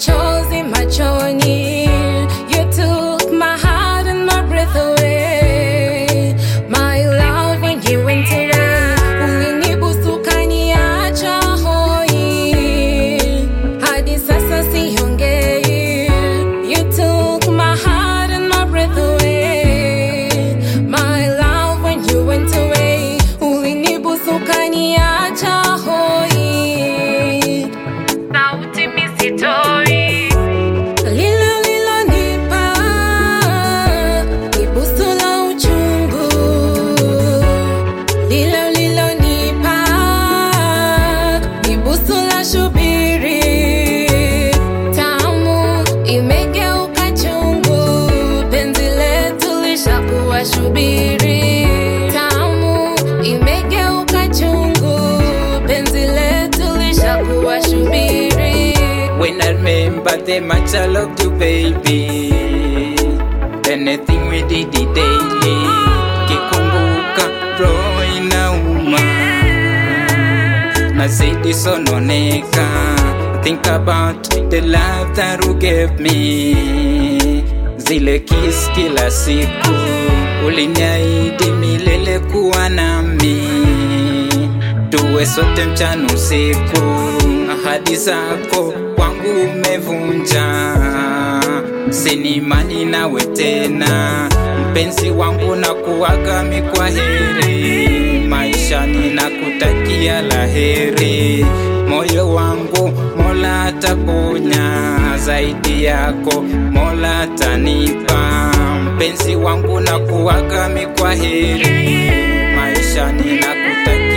machozi machoni. You took my heart and my breath away. My love, when you went away, ulinibusu kaniacha hoi. Hadi sasa siongei. You took my heart and my breath away. My love, when you went away, ulinibusu kaniacha hoi. Sauti misitoi. Shubiri tamu imegeuka chungu, penzi letu lishakuwa shubiri. When I remember the much I loved you, baby, anything we did it daily, kikumbuka roho inauma, nazidi sononeka. Think about the love that you gave me, zile kiss kila siku, uliniahidi milele kuwa nami, tuwe sote mchana usiku. Ahadi zako kwangu umevunja, sina imani nawe tena, mpenzi wangu na kuaga mikwaheri, maishani na kutakia laheri. Moyo wangu Mola ataponya, zaidi yako Mola atanipa, mpenzi wangu na kuaga mikwaheri, maishani na kutakia